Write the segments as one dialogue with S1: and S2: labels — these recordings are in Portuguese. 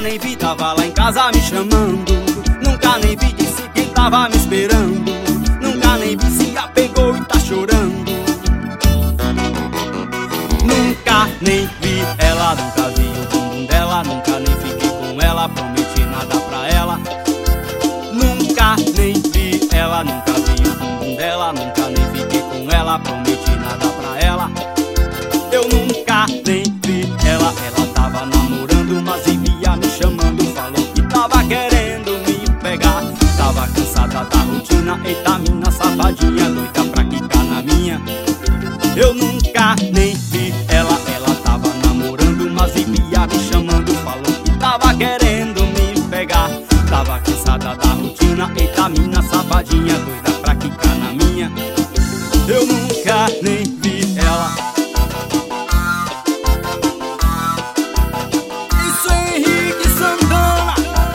S1: nem vi, tava lá em casa me chamando. Nunca nem vi, disse que tava me esperando. Nunca nem vi, se apegou e tá chorando. Nunca nem vi ela, nunca vi o bumbum dela. Nunca nem fiquei com ela, prometi nada pra ela. Nunca nem vi ela, nunca vi o bumbum dela. Nunca nem fiquei com ela, prometi nada pra ela. Eu nunca nem vi ela, ela tava namorando, mas vivia me chamando. Falou que tava querendo me pegar. Tava cansada da rotina, eita mina safadinha, doida pra quicar na minha. Eu nunca nem vi ela, ela tava namorando, mas vivia me chamando. Falou que tava querendo me pegar. Tava cansada da rotina, eita mina safadinha, doida pra quicar na minha. Eu nunca nem vi ela. Isso é Henrique Santana.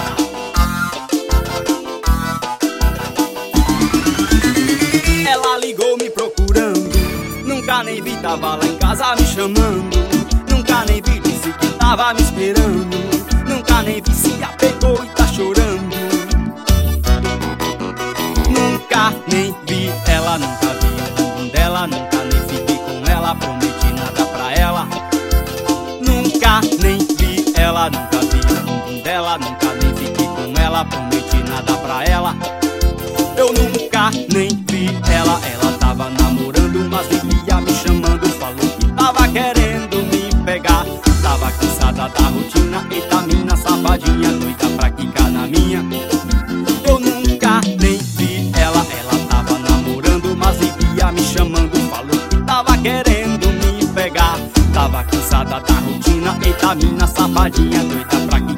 S1: Ela ligou me procurando. Nunca nem vi, tava lá em casa me chamando. Nunca nem vi, disse que tava me esperando. Nunca nem vi, se apegou e tá chorando. Nunca nem vi ela, nunca vi o bumbum dela. Nunca nem fiquei com ela, prometi nada pra ela. Nunca nem vi ela, nunca vi o bumbum dela. Nunca nem fiquei com ela, prometi nada pra ela. Eu nunca nem vi ela, ela tava namorando, mas vivia me chamando. Falou que tava querendo me pegar. Tava cansada da rotina, eita mina safadinha, doida pra quicar na minha. Eu nunca nem vi ela, ela tava namorando, mas vivia me chamando. Falou que tava querendo me pegar. Tava cansada da rotina, eita mina safadinha, doida pra quicar.